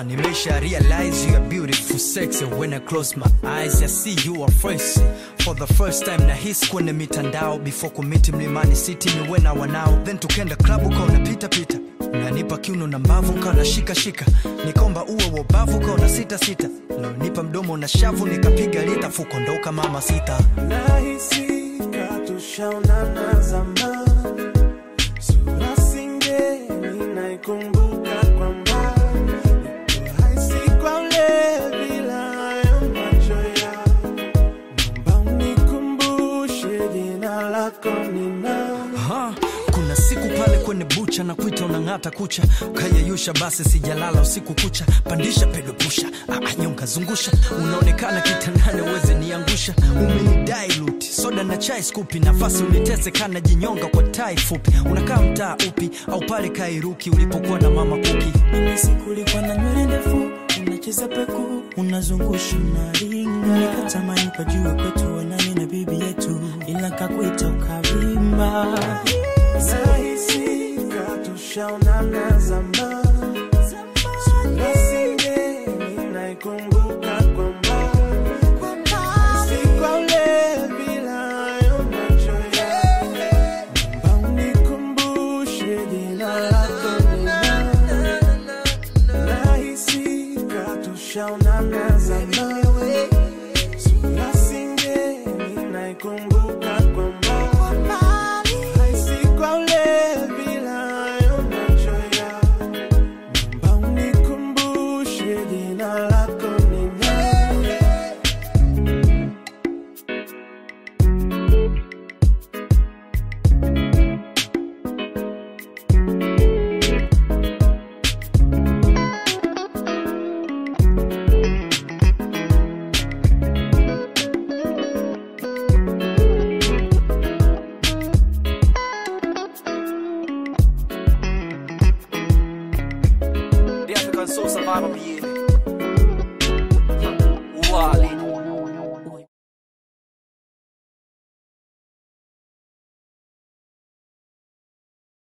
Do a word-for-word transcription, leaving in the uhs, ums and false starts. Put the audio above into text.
Ha, nimesha realize you are beautiful, sexy. When I close my eyes, I see you are fresh. For the first time na hisi kwenye mitandao. Before kumiti mlimani city ni wena wanao. Then tukenda klabu kaona pita pita. Unanipa kiuno na mbavu kaona shika shika. Nikomba uwe wabavu kaona sita sita. Nipa mdomo na shavu nikapiga lita. Fuko ndoka mama sita. Nahisi katushaonana zamani. Sura singeni naikumbuka kwa mbali. Haisi kwa ule bila ya macho ya. Naomba unikumbushe jina lako ni nani. Ha, kuna siku pale kwenye bucha na kuita unangata kucha. Ukayeyusha basi sijalala usiku kucha. Pandisha pedo pusha, ah nyonga zungusha. Unaonekana kitandani uweze niangusha. Umenidilute, soda na chai skupi. Nafasi unitese kana jinyonga kwa tai fupi. Unakaa mtaa upi, au pale Kairuki ulipokuwa na mama Kuki. Mimi siku ulikuwa na nywele ndefu, unacheza peku, unazungusha na ringa. Nikatamani pajue kwetu wanani na bibi yetu, ila kakuita ukavimba. Nahisi katushaonana zamani. Sura singeni naikumbuka kwa mbali. Si kwa ule bila ya macho ya. Naomba unikumbushe jina lako ni nani. Nahisi katushaonana zamani. Sura singeni naikumbuka kwa mbali. So survival